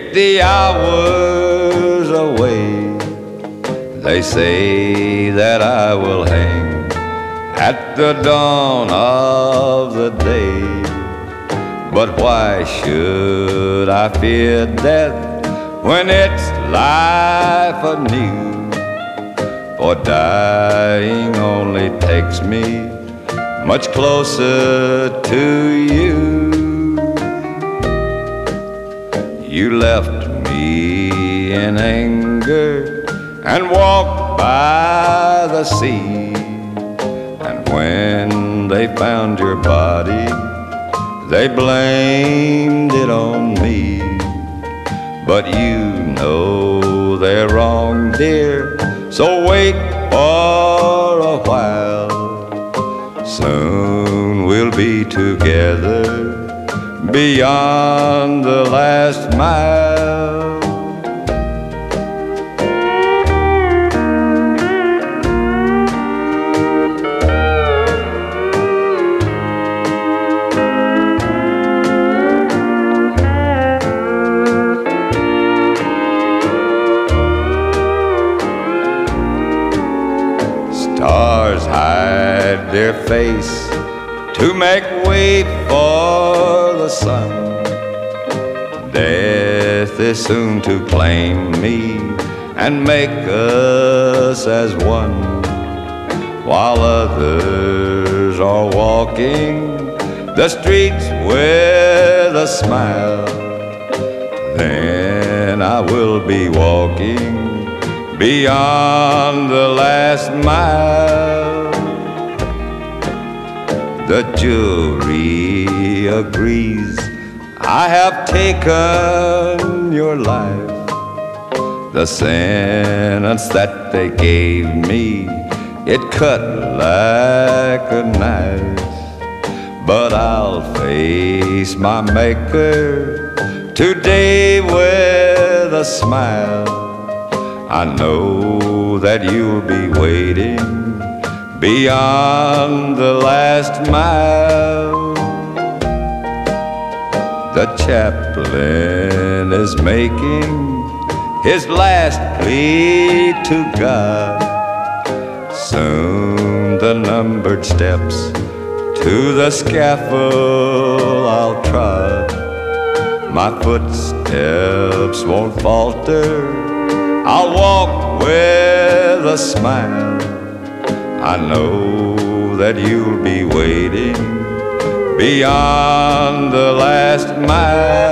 take the hours away. They say that I will hang at the dawn of the day. But why should I fear death when it's life anew? For dying only takes me much closer to you. You left me in anger and walked by the sea. And when they found your body, they blamed it on me. But you know they're wrong, dear, so wait for a while. Soon we'll be together beyond the last mile. Stars hide their face to make way for the sun. Death is soon to claim me and make us as one. While others are walking the streets with a smile, then I will be walking beyond the last mile. The jury agrees I have taken your life. The sentence that they gave me, it cut like a knife. But I'll face my maker today with a smile. I know that you'll be waiting beyond the last mile. The chaplain is making his last plea to God. Soon the numbered steps to the scaffold I'll trod. My footsteps won't falter, I'll walk with a smile. I know that you'll be waiting beyond the last mile.